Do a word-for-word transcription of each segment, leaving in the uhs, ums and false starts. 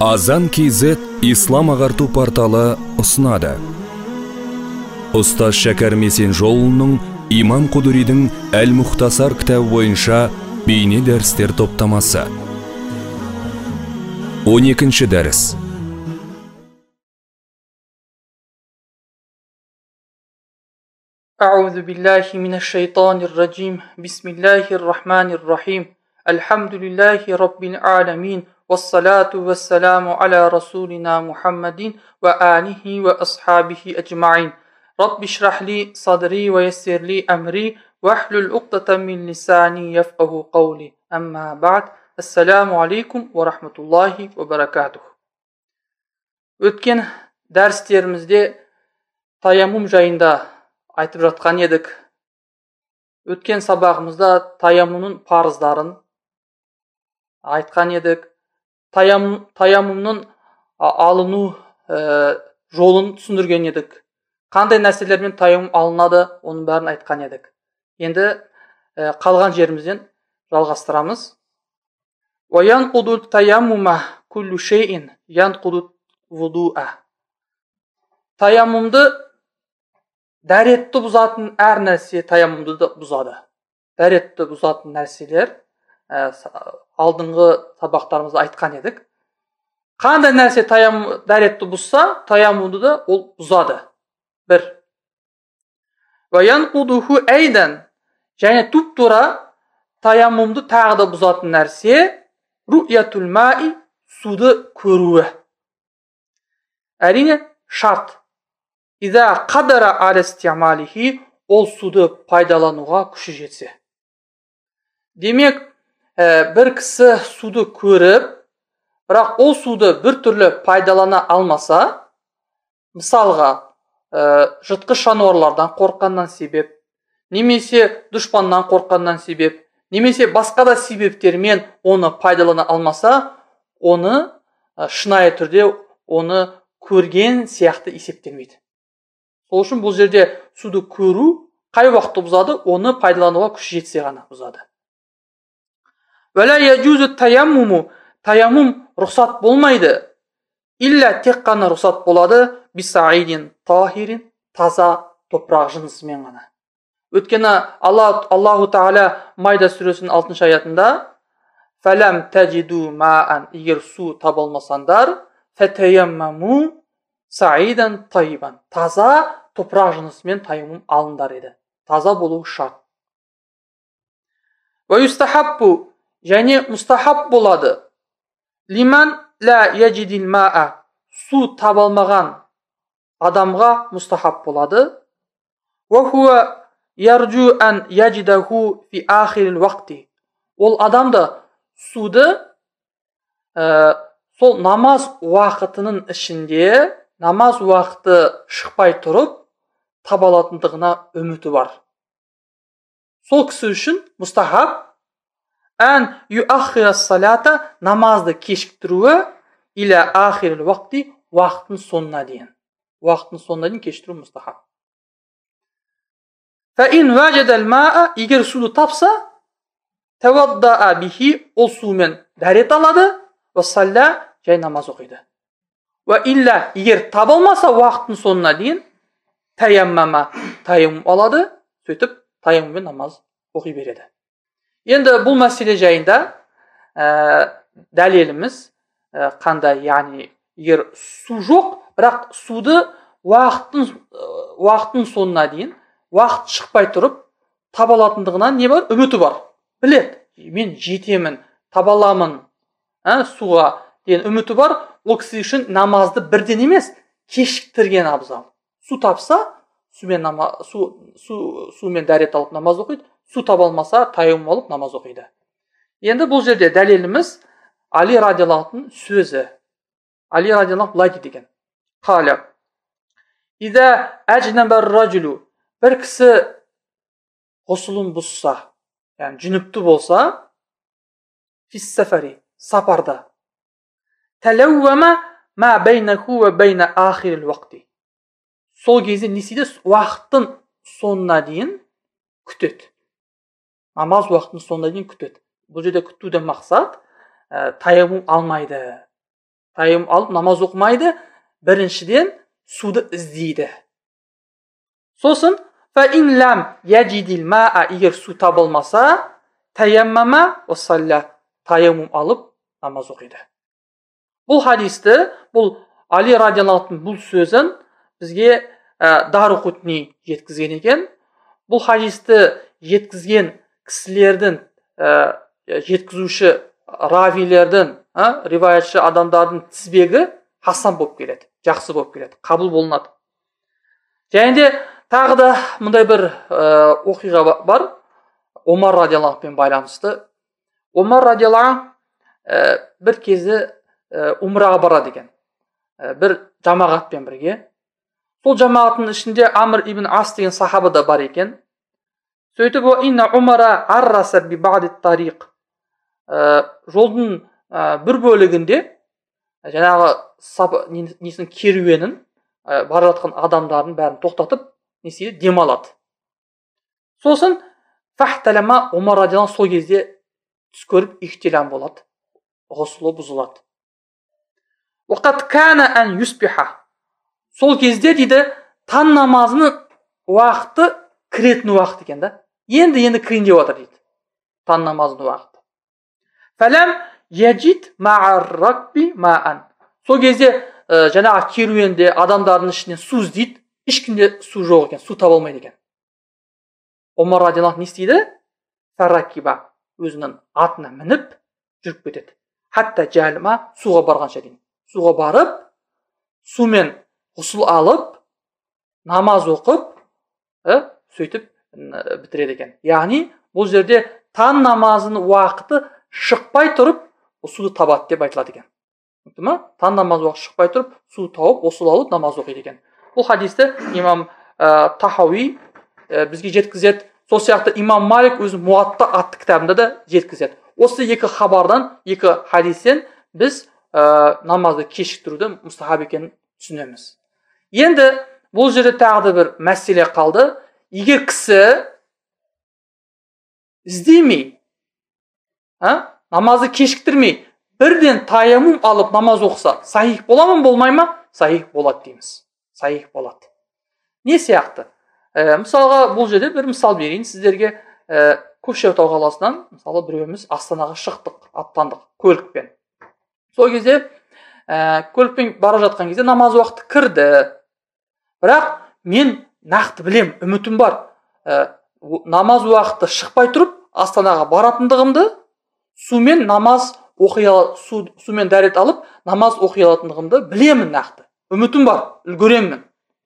Азан кз ислам ағарту порталы ұсынады. Ұстаз Шәкәр Месенжолұлының Имам Құдыридің Әл-Мұхтасар кітабы бойынша бейне дәрістер топтамасы. он екінші дәріс. أعوذ بالله من الشيطان الرجيم بسم الله الرحمن الرحيم الحمد لله رب العالمين والصلاة والسلام على رسولنا محمد وآله وأصحابه أجمعين رب اشرح لي صدري ويسر لي أمري واحلل عقدة من لساني يفقه قولي أما بعد السلام عليكم ورحمة الله وبركاته. Өткен дәрістерімізде таяммум жайында айтып жатқан едік. Өткен сабағымызда таяммумның парыздарын айтқан едік. Таяммум, таяммумның алыну ә, жолын түсіндірген едік. Қандай нәрселермен таяммум алынады, оның бәрін айтқан едік. Енді ә, қалған жерімізден жалғастырамыз. وَيَنْقُدُ التَّيَمُّمَ كُلُّ شَيْءٍ يَنْقُدُ الْوُضُوءَ. Таяммумды дәретті бұзатын әр нәрсе таяммумды да бұзады. Дәретті бұзатын нәрселер ә, алдыңғы сабақтарымызда айтқан едік. Қандай нәрсе таяммум дәретті бұзса, таяммумды да ол бұзады. Бір. وَيَنْقُدُهُ әйдән. Және туп-тура таяммумды тағы да бұзатын нәрсе ру'ятул ма'i, суды көруі. Әрине шарт. Иза қадара алестиамалихи, ол суды пайдалануға күші жетсе. Демек, ә, бір кісі суды көріп, бірақ ол суды бір түрлі пайдалана алмаса, мысалға, ә, жыртқыш жануарлардан қорыққаннан себеп, немесе дұшпаннан қорыққаннан себеп, немесе басқа да себептермен оны пайдалана алмаса, оны ә, шынайы түрде оны көрген сияқты есептелмейді. Сол үшін бұл жерде суды көру қай уақытта бұзады, оны пайдалануға күш жетсе ғана бұзады. Вәлә яджузу таяммуму, таяммум рұқсат болмайды. Илля тек қана рұқсат болады бисаидин тахирин, таза топырақ жынысымен ғана. Өткені Алла, Аллаху Тағала Майда сүресінің алтыншы аятында фәләм тәжиду маан, егер су табылмасандар, фәтәяммаму саидан тайибан, таза топырақ жынысымен таяммум алындар еді. Таза болу шарт. Ва юстахаббу, және мустахаб болады. Лиман ла яджидил ма'a, су табылмаған адамға мустахаб болады. Ва хуа ярджу ан яджидаху фи ахирил вақти, ол адамды суды ә, сол намаз уақытының ішінде, намаз уақыты шықпай тұрып таба алатындығына үміті бар. Сол кісі үшін мустахаб ән юахира салата, намазды кешіктіруі иля ахирил вақти, уақытын соңына дейін. Уақытын соңына дейін кешіктіру мустахаб. Фәин вәжедәл ма'a, егер суды тапса, тәвадда'a бихи, ол сумен дәрет алады, ва салля, жай намаз оқиды. Ва илля, егер табылмаса уақытын соңына дейін, таяммама, таяммум алады, сөйтіп таяммуммен намаз оқи береді. Енді бұл мәселе жайында ә, дәлеліміз ә, қандай, яғни егер су жоқ, бірақ суды уақытын, уақытын соңына дейін, уақыт шықпай тұрып таба алатындығынан не бар? Үміті бар. Білет, мен жетемін, таба аламын, ә, суға деген үміті бар. Ол кісі үшін намазды бірден емес, кешіктірген абзал. Су тапса, сумен, нама, су, су, сумен дәрет алып намаз оқиды, су таба алмаса, таяммум алып намаз оқиды. Енді бұл жерде дәлеліміз Али радиаллаху сөзі. Али радиаллаху былай деген. Қала. Иза әжнабар ражулу, бір кісі ғұсылын бұзса, яғни жүніпті болса, фиссафари, сапарда, тәләуәма ма бәйнәху ва бәйнә ахирил вақти, сол кезде не істейді? Уақыттың соңына дейін күтеді. Намаз уақытының соңына дейін күтеді. Бұл жерде күтуден мақсат ә, таяммум алмайды. Тайяммум алып намаз оқымайды. Біріншіден суды іздейді. Сосын фа ин лам яджидил маа, егер су табылмаса, таяммама ва салла, таяммум алып намаз оқиды. Бұл хадисті, бұл Али радиаллаху анху бұл сөзін бізге Дарақутни жеткізген екен. Бұл хадисті жеткізген кісілердің, жеткізуші равилердің, риваятшы адамдардың тізбегі хасан болып келеді, жақсы болып келеді, қабыл болынады. Және де тағы да мұндай бір оқиға бар, Омар радиаллаху анхумен байланысты. Омар радиаллаху анху бір кезде умраға барады екен, бір жамағатпен бірге. Сол жамағаттың ішінде Амр ибн Ас деген сахаба да бар екен. Сөйтіп о инна Умара арраса би ба'ди тариқ, жолдың бір бөлігінде жаңағы несін керуенін, бара жатқан адамдардың бәрін тоқтатып, несіне дем алады. Сосын фахталама, Омар радиаллаху анху сол кезде түс көріп ихтилам болады, ғұсылы бұзылады. Уақат кана ан юсбиха, сол кезде дейді таң намазының уақыты кіретін уақыт екен да. Енді енді кірейін деп отыр дейді. Таң намазының уақыты. Фалам яджид ма'ар ракби ма'ан. Сол кезде жаңағы керуенде адамдардың ішінен су іздейді, ешкімде су жоқ екен, су таба алмайды екен. Омар радиаллаху анху не істейді? Фаракиба, өзінің атына мініп жүріп кетеді. Хатта жалма, суға барғанша дейін. Суға барып, сумен ғұсыл алып, намаз оқып, сөйтіп бітіреді екен. Яғни, бұл жерде таң намазының уақыты шықпай тұрып, суды табады деп айтылады екен. Таң намаз уақыты шықпай тұрып, су тауып, ғұсыл алып, намаз оқиды екен. Бұл хадисті имам Тахауи бізге жеткізеді. Сол сияқты имам Малик өзінің Муатта атты кітабында да жеткізеді. Осы екі хабардан, екі хадистен біз намазды кешіктіруді мұстахаб екенін түсінеміз. Енді бұл жерде тағы бір мәселе қалды. Егер кісі іздемей, намазды кешіктірмей, бірден таяммум алып намаз оқыса, сахих бола ма, болмай ма? Сахих болады дейміз. Сахих болады. Не сияқты? Мысалға бұл жерде бір мысал берейін сіздерге. Көкшетау қаласынан мысалы біреуіміз Астанаға шықтық, аттандық көлікпен. Сол кезде көлікпен бара жатқан кезде намаз уақыты кірді. Бірақ мен нақты білем, үмітім бар. Намаз уақыты шықпай тұрып, Астанаға баратындығымды, сумен намаз оқи алатындығымды, сумен дәрет алып, намаз оқи алатындығымды білемін нақты. Үмітім бар, үлгеремін.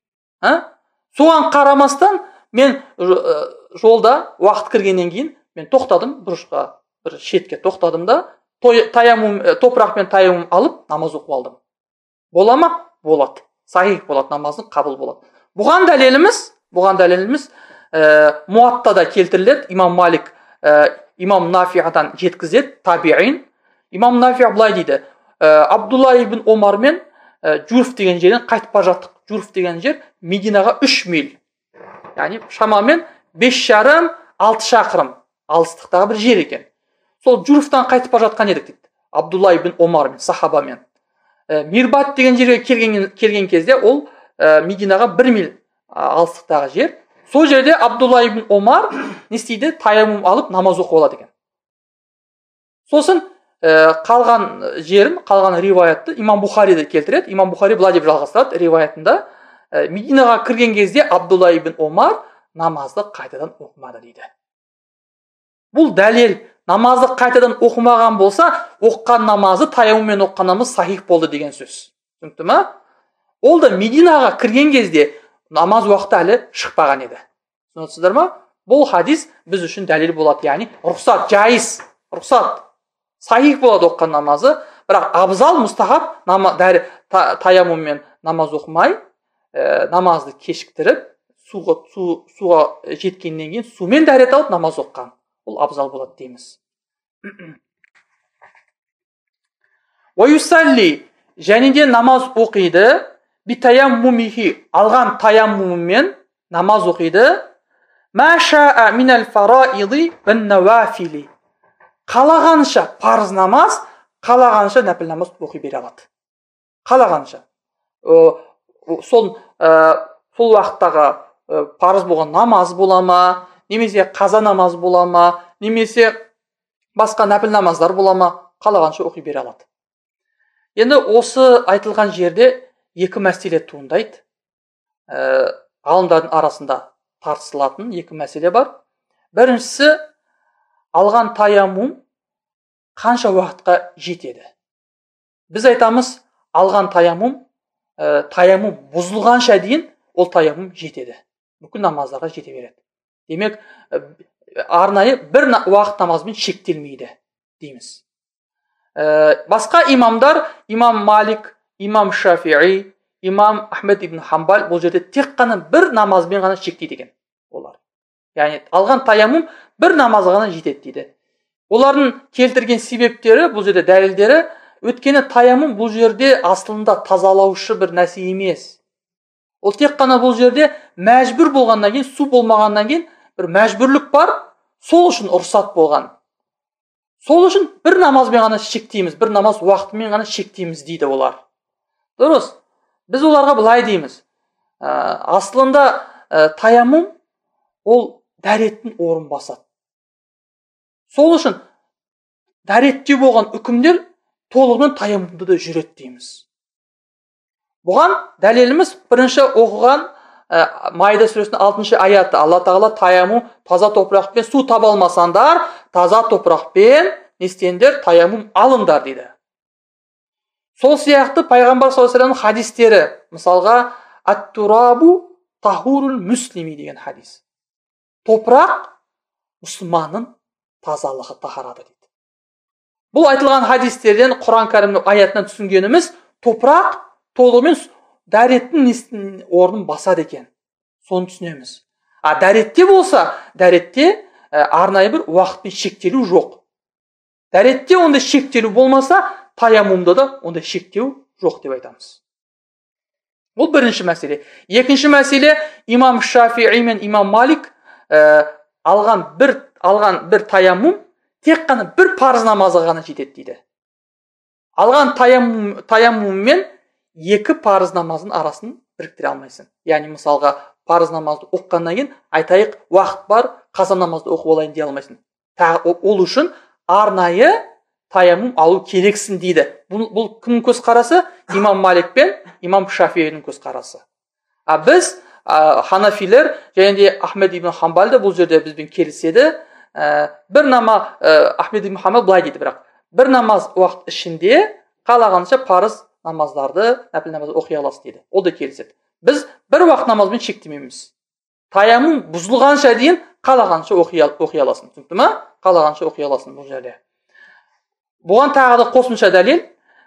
Соған қарамастан мен жолда уақыт кіргеннен кейін мен тоқтадым, бұрышқа, бір шетке тоқтадым да, таяммум, топырақпен таяммум алып намаз оқып алдым. Бола ма? Болады. Сахих болады, намазың қабыл болады. Бұған дәлеліміз, бұған дәлеліміз Муаттада келтіріледі. Имам Малик имам Нафи'адан жеткізеді, табиин. Имам Нафи' былай дейді: Абдулла ибн Омар мен Журф деген жерден қайтып бара жаттық. Журф деген жер Мединаға үш миль. Яғни шамамен бес жарым алты шақырым алыстықтағы бір жер екен. Сол Журфтан қайтып бара жатқан едік дейді. Абдулла ибн Омар мен сахабамен. Мирбат деген жерге келген, келген кезде ол Мединаға бір миль алыстықтағы жер. Сол жерде Абдулла ибн Омар не істейді? Таяммум алып намаз оқып алады екен. Сосын қалған жерін, қалған риваятты имам Бухариді келтіреді. Имам Бухари былай деп жалғастырады риваятында: Мединаға кірген кезде Абдулла ибн Омар намазды қайтадан оқымады дейді. Бұл дәлел. Намазды қайтадан оқымаған болса, оққан намазы таяммуммен оққан намаз сахих болды деген сөз. Түсінікті ме? Ол да Мединаға кірген кезде намаз уақыты әлі шықпаған еді. Түсінесіздер ме? Бұл хадис біз үшін дәлел болады, яғни рұқсат, жайыз, рұқсат. Сахих болады оққан намазы, бірақ абзал, мұстахаб таяммуммен намаз оқымай, намазды кешіктіріп, суға жеткеннен кейін сумен дәрет алып намаз оққан. Ол абзал болады дейміз. Уайусалли, және де намаз оқиды, битаяммумихи, алған таяммуммен намаз оқиды, машаа минал фараиди ван навафили, қалағанша парыз намаз, қалағанша нәпіл намаз оқи бере алады. қалағанша. Сол сол уақыттағы парыз болған намаз бола ма, немесе қаза намаз бола ма, немесе басқа нәпіл намаздар бола ма, қалағанша оқи бере алады. Енді осы айтылған жерде екі мәселе туындайды. Ғалымдардың арасында тартысылатын екі мәселе бар. Біріншісі, алған таяммум қанша уақытқа жетеді? Біз айтамыз, алған таяммум, таяммум бұзылғанша дейін ол таяммум жетеді. Бүкіл намаздарға жете береді. Демек, арнайы бір уақыт намазбен шектелмейді дейміз. Басқа имамдар, имам Малик, имам Шафиғи, имам Ахмед ибн Хамбал бұл жерде тек қана бір намазбен ғана шектейді екен олар. Яғни алған таяммум бір намазға ғана жетеді дейді. Олардың келтірген себептері, бұл жерде дәлелдері, өткені таяммум бұл жерде асылында тазалаушы бір нәрсе емес. Ол тек қана бұл жерде мәжбүр болғаннан кейін, су болмағаннан кейін бір мәжбүрлік бар, сол үшін ұрсат болған. Сол үшін бір намазбен ғана шектейміз, бір намаз уақытымен ғана шектейміз дейді олар. Дұрыс. Біз оларға былай дейміз. Асылында таяммум ол дәреттің орын басады. Сол үшін дәретте болған үкімдер толығымен таяммумды да жүреді дейміз. Бұған дәлеліміз бірінші оқыған Майда сүресінің алтыншы аяты. Алла тағала таяммум таза топырақпен су таба алмасаңдар, таза топырақпен не істеңдер? Таяммум алыңдар дейді. Сол сияқты пайғамбар саллаллаху алейхи ва саллямның хадистері, мысалға ат-турабу тахурул муслими деген хадис. Топырақ мұсылманның тазалығы, тахараты дейді. Бұл айтылған хадистерден Құран кәрімнің аятынан түсінгеніміз, топырақ толығымен дәреттің орнын басады екен. Соны түсінеміз. А дәретте болса, дәретте арнайы бір уақытпен шектелу жоқ. Дәретте онда шектелу болмаса, таяммумда да онда шектеу жоқ деп айтамыз. Бұл бірінші мәселе. Екінші мәселе, имам Шафиғи мен имам Малик алған бір алған бір таяммум тек қана бір парыз намазға ғана жетеді дейді. Алған таяммум таяммуммен екі парыз намазын арасын біріктіре алмайсың. Яғни мысалға парыз намазды оқығаннан кейін айтайық уақыт бар, қаза намазды оқып олайын дей алмайсың. Ол үшін арнайы таяммум алу керексің дейді. Бұл, бұл кімнің көзқарасы? Имам Малик пен имам Шафиғидің көзқарасы. А біз ханафилер және де Ахмед ибн Хамбал да бұл жерде бізбен келіседі. Бір намаз Ахмед ибн Хамбал былай дейді, бірақ бір намаз уақыт ішінде қалағанша парыз намаздарды, нәпіл намазды оқи аласыз дейді. Ол да келіседі. Біз бір уақыт намазбен шектемейміз. Таяммум бұзылғанша дейін қалағанша оқи аласың. Түсінікті ме? Қалағанша оқи аласың бұл жерде. Бұған тағы да қосымша дәлел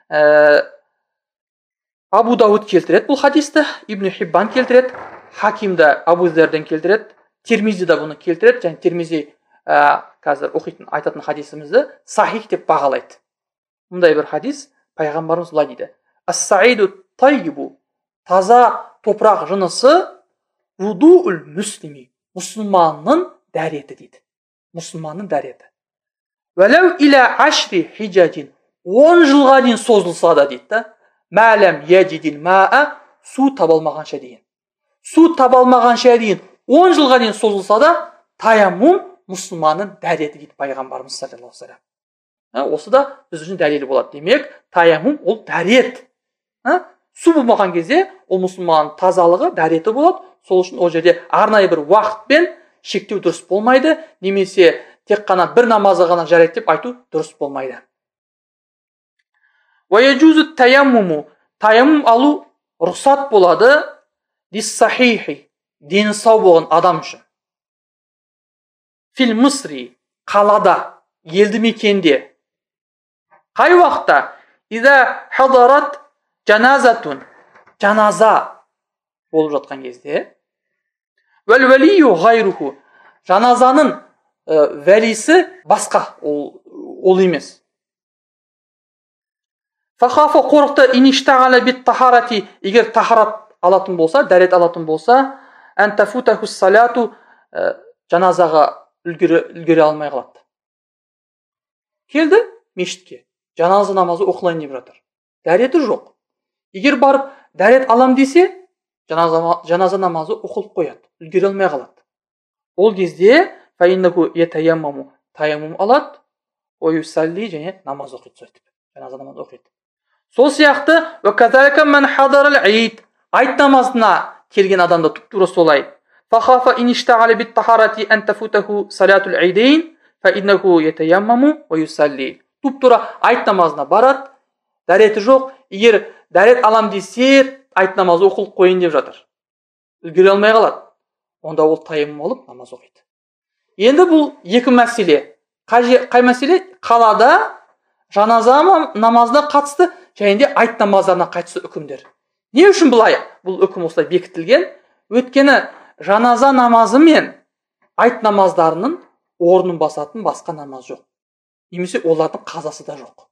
Абу Дауд келтіреді бұл хадисті, Ибн Хиббан келтіреді, Хаким да Абу Зерден келтіреді, Тирмизи да бұны келтіреді, және Тирмизи қазір оқитын айтатын хадисімізді сахих деп бағалайды. Мұндай бір хадис пайғамбарымыз былай дейді: Ас-саиду таййибу, таза топырақ жынысы, вудуул муслими, мұсылманның дәреті дейді. Мұсылманның дәреті. Вәләу иля ашри хиджадин, он жылға дейін созылса да дейді. Мәләм яджидил маа, су табалмағанша дейін. Су табалмағанша дейін он жылға дейін созылса да, таяммум мұсылманның дәреті дейді пайғамбарымыз саллаллаху алейхи ва саллям. Осы да біз үшін дәлелі болады. Демек, таяммум ол дәрет. Су болмаған кезде ол мұсылманның тазалығы дәреті болады. Сол үшін ол жерде арнайы бір уақытпен шектеу дұрыс болмайды, немесе тек қана бір намазы ғана жарайды деп айту дұрыс болмайды. Ваяджузу таяммуму, таяммум алу рұқсат болады диссахихи, дені сау болған адам үшін. Фил мусри, қалада, елді мекенде. Қай уақытта? Ида хадарат жаназатун, жаназа болып жатқан кезде. Вәл вәлию ғайруху, жаназаның вәлисі басқа, ол, ол емес. Фахафа қорықты иништағала бит тахарати, егер тахарат алатын болса, дәрет алатын болса, әнтафутахус саляту, жаназаға үлгере алмай қалады. Келді мешітке, жаназа намазы оқылайын деп жатыр. Дәреті жоқ. егер барып дәрет алам десе, жаназа, жаназа намазы оқылып қояды, үлгере алмай қалады. Ол кезде фаиннаху ятаяммаму, таяммум алады, уюсалли, және намаз оқиды, сөйтіп жаназа намаз оқиды. Сол сияқты уаказалика ман хадарал ид, айт намазына келген адамда туп-тура солай. Фахафа иништағали бит тахарати ан тафутаху салатул идейн фаиннаху ятаяммаму уюсалли. Туп-тура айт намазына барады, дәреті жоқ, егер дәрет алам десе, айт намазы оқылып қойын деп жатыр, үлгере алмай қалады, онда ол таяммум алып намаз оқиды. Енді бұл екі мәселе. Қай, қай мәселе? Қалада жаназа намазына қатысты және де айт намаздарына қатысты үкімдер. Не үшін бұлай? Бұл үкім осылай бекітілген. Өйткені жаназа намазы мен айт намаздарының орнын басатын басқа намаз жоқ. Немесе олардың қазасы да жоқ.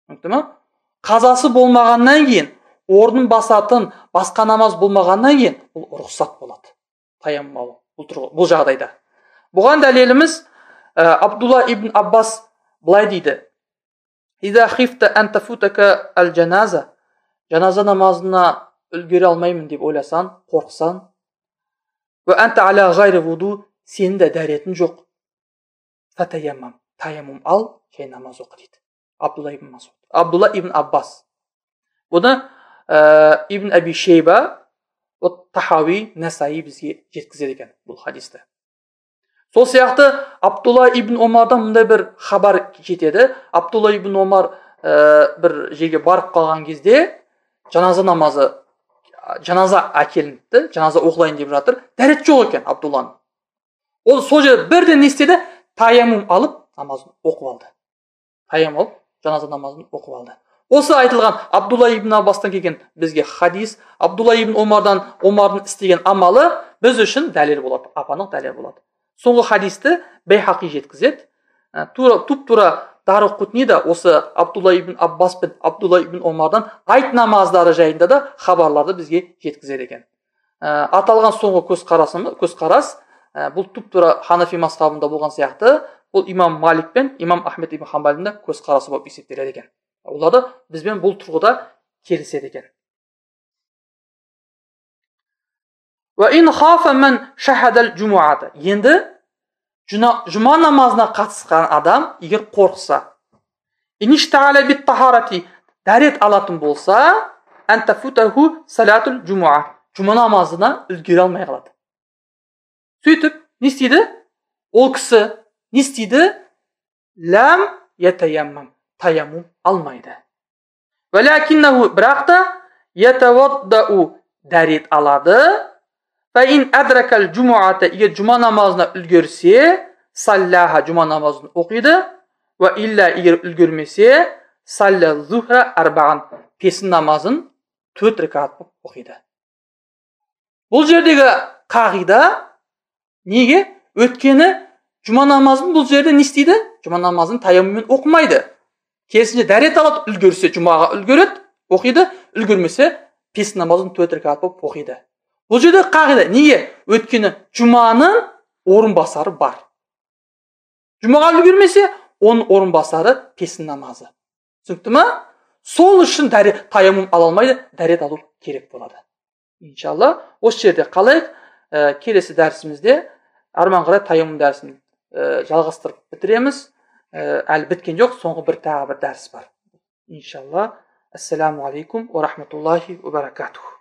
Қазасы болмағаннан кейін, орнын басатын басқа намаз болмағаннан кейін, бұл рұқсат болады. Таяммум алу бұл жағдайда. Бұған дәлеліміз Абдулла ибн Аббас былай дейді: "Иза хифта ан тафутака ал-жаназа", жаназа намазына үлгере алмаймын деп ойласаң, қорқсаң, "Ва анта аля гайри вуду", сенің де дәретің жоқ, "Фатаяммам", таяммум ал, және намаз оқы дейді. Абдулла ибн Масуд, Абдулла ибн Аббас. Бұны ә, Ибн Аби Шейба, Тахауи, Насаи бізге жеткізеді екен бұл хадисті. Сол сияқты Абдулла ибн Омардан мұндай бір хабар жетеді. Абдулла ибн Омар ә, бір жерге барып қалған кезде жаназа намазы, жаназа әкелінді, жаназа оқылайын деп жатыр. Дәрет жоқ екен Абдулланың. Ол сол жерде бірден не істеді? Таяммум алып намазын оқып алды. Таяммум алып жаназа намазын оқып алды. Осы айтылған Абдулла ибн Аббастан келген бізге хадис, Абдулла ибн Омардан Омардың істеген амалы біз үшін дәлел болады, апанық дәлел болады. Соңғы хадисті Байхақи жеткізеді. Туп-тура Дарақутни да осы Абдулла ибн Аббас пен Абдулла ибн Омардан айт намаздары жайында да хабарларды бізге жеткізеді екен. Аталған соңғы көзқарас бұл туп-тура Ханафи мазхабында болған сияқты, бұл имам Малик пен имам Ахмед ибн Хамбалдың да көзқарасы болып есептеледі екен. Оларды бізбен бұл тұрғыда келіседі екен. Енді жұма намазына қатысқан адам егер қорқса, дәрет алатын болса, жұма намазына үлгере алмай қалады. Сөйтіп, не істейді? Ол кісі не істейді? Ләм ятаяммам, таяммум алмайды. Бірақ та ятаваддау, дәрет алады. Фаин адракал джумуата, егер жұма намазына үлгерсе, салляха, жұма намазын оқиды. Ва илля, егер үлгермесе, салля зухра арбаған, песін намазын төрт рекат оқиды. Бұл жердегі қағида неге? Өткені жұма намазын бұл жерде не істейді? Жұма намазын таяммуммен оқымайды. Керісінше дәрет алады, үлгерсе жұмаға үлгереді, оқиды, үлгермесе песін намазын төрт рекат оқиды. Бұл жерде қағида неге? Өткені жұманың орынбасары бар. Жұмаға үлгермесе, оның орынбасары песін намазы. Түсінікті ме? Сол үшін дәрет, таяммум ала алмайды, дәрет алу керек болады. Иншалла, осы жерде қалайық, ә, келесі дәрісімізде арман қарай таяммум дәрісін ә, жалғастырып бітіреміз. Ә, әлі біткен жоқ, соңғы бір тағы бір дәріс бар. Иншалла. Ассаламу алейкум ва рахматуллахи ва баракатуху.